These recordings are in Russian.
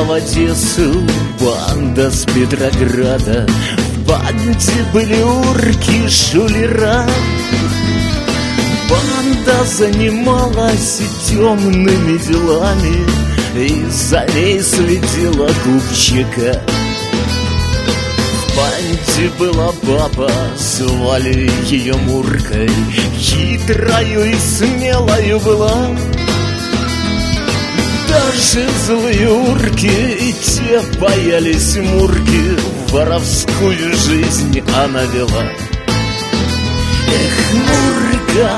в Одессу банда с Петрограда. В банде были урки, шулера. Банда занималась темными делами, и за ней следила губчика. В банде была баба, звали ее Муркой. Хитрою и смелою была. Даже злые урки и те боялись Мурки. Воровскую жизнь она вела. Эх, Мурка,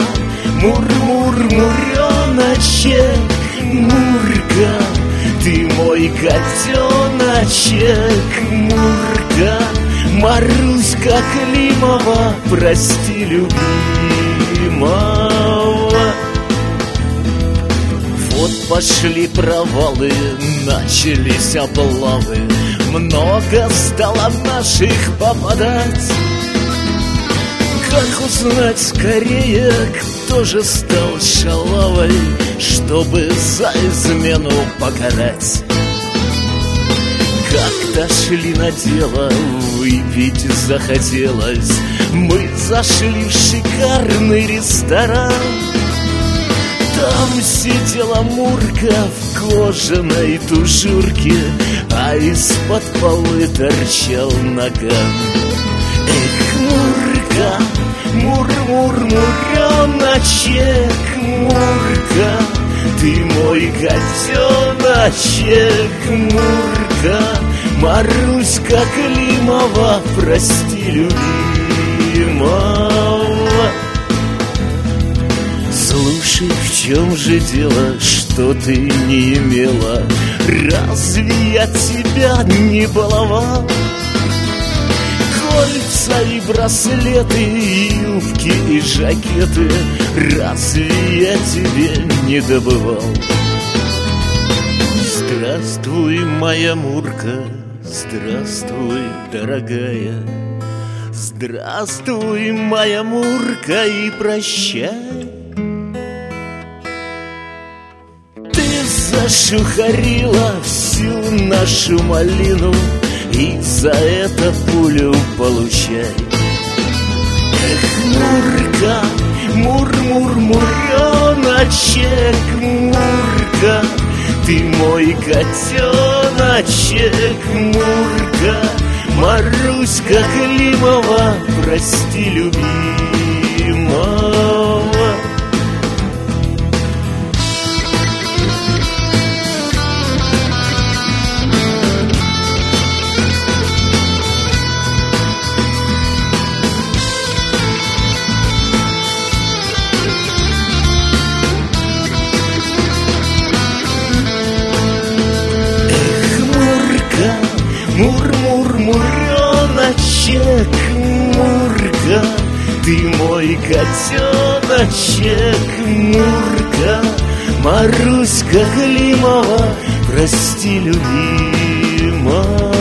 мур-мур-муреночек, Мурка, ты мой котеночек, Мурка, Маруська Климова, прости любимого. Вот пошли провалы, начались облавы, много стало наших попадать. Как узнать скорее, кто же стал шалавой, чтобы за измену покарать? Как-то шли на дело, выпить захотелось. Мы зашли в шикарный ресторан. Там сидела Мурка в кожаной тужурке, а из-под полы торчал наган. Эх, Мурка, мур-мур-муреночек, Мурка, ты мой котеночек, Мурка, Маруська Климова, прости любимого. Слушай, в чем же дело, что ты не имела? Разве я тебя не баловал? Кольца и браслеты, юбки и жакеты, разве я тебе не добывал? Здравствуй, моя Мурка, здравствуй, дорогая. Здравствуй, моя Мурка, и прощай. Ты зашухарила всю нашу малину, и за это пулю получай. Эх, Мурка, мур-мур-муреночек, Мурка, ты мой котеночек, Мурка, Маруська Климова, прости любимого. Мур-мур-муреночек, Мурка, ты мой котеночек, Мурка, Маруська Климова, прости любимого.